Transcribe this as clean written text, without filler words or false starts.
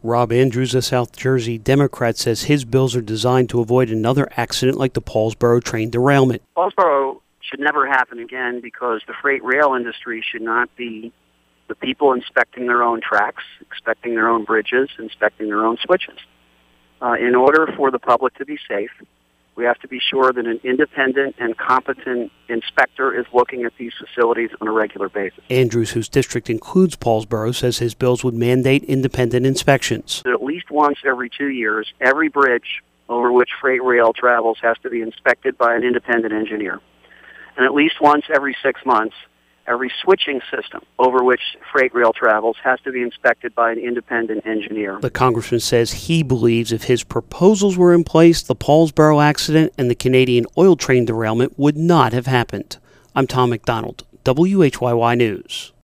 Rob Andrews, a South Jersey Democrat, says his bills are designed to avoid another accident like the Paulsboro train derailment. Paulsboro should never happen again because the freight rail industry should not be the people inspecting their own tracks, inspecting their own bridges, inspecting their own switches. In order for the public to be safe, we have to be sure that an independent and competent inspector is looking at these facilities on a regular basis. Andrews, whose district includes Paulsboro, says his bills would mandate independent inspections. At least once every 2 years, every bridge over which freight rail travels has to be inspected by an independent engineer. And at least once every 6 months, every switching system over which freight rail travels has to be inspected by an independent engineer. The congressman says he believes if his proposals were in place, the Paulsboro accident and the Canadian oil train derailment would not have happened. I'm Tom McDonald, WHYY News.